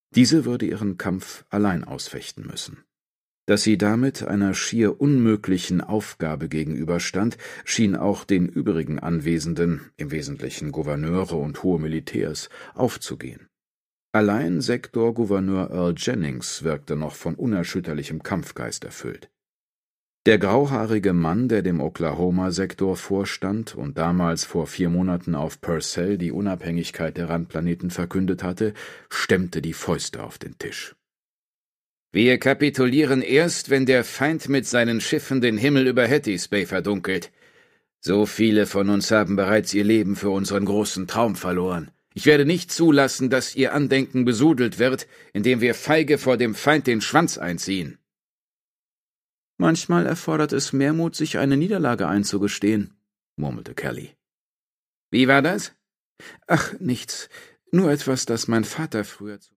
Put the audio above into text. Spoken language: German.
Diese würde ihren Kampf allein ausfechten müssen. Dass sie damit einer schier unmöglichen Aufgabe gegenüberstand, schien auch den übrigen Anwesenden, im Wesentlichen Gouverneure und hohe Militärs, aufzugehen. Allein Sektorgouverneur Earl Jennings wirkte noch von unerschütterlichem Kampfgeist erfüllt. Der grauhaarige Mann, der dem Oklahoma-Sektor vorstand und damals vor 4 Monaten auf Purcell die Unabhängigkeit der Randplaneten verkündet hatte, stemmte die Fäuste auf den Tisch. »Wir kapitulieren erst, wenn der Feind mit seinen Schiffen den Himmel über Hatties Bay verdunkelt. So viele von uns haben bereits ihr Leben für unseren großen Traum verloren. Ich werde nicht zulassen, dass ihr Andenken besudelt wird, indem wir feige vor dem Feind den Schwanz einziehen.« »Manchmal erfordert es mehr Mut, sich eine Niederlage einzugestehen«, murmelte Kelly. »Wie war das?« »Ach, nichts. Nur etwas, das mein Vater früher